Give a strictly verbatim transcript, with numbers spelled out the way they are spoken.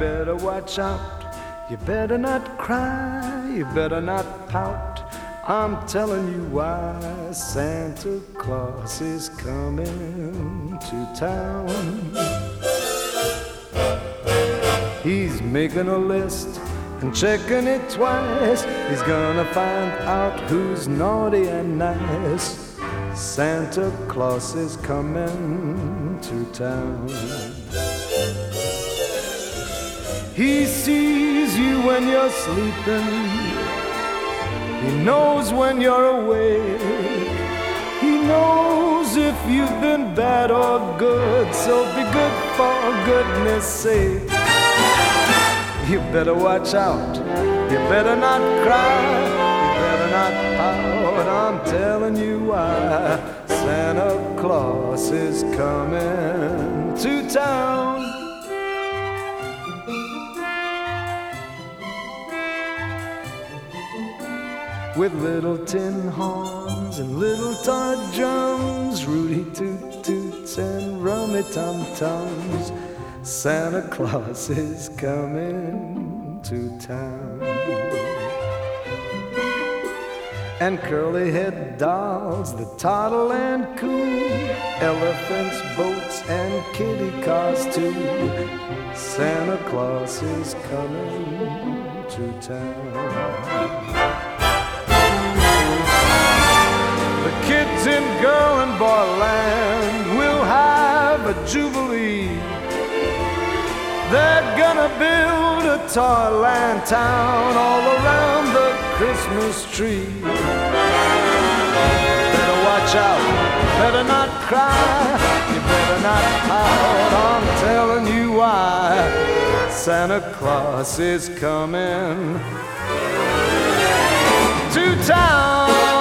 better watch out. You better not cry, you better not pout. I'm telling you why. Santa Claus is coming to town. He's making a list and checking it twice. He's gonna find out who's naughty and nice. Santa Claus is coming to town. He sees you when you're sleeping. He knows when you're awake. He knows if you've been bad or good. So be good for goodness sake. You better watch out. You better not cry. You better not pout. I'm telling you why. Santa Claus is coming to town. With little tin horns and little toy drums, Rudy toot toots and rummy tum tums, Santa Claus is coming to town. And curly head dolls that toddle and coo, elephants, boats, and kitty cars too, Santa Claus is coming to town. The kids in girl and boy land will have a jubilee. They're gonna build a toyland town all around the Christmas tree. Better watch out, better not cry, you better not pout. I'm telling you why. Santa Claus is coming to town.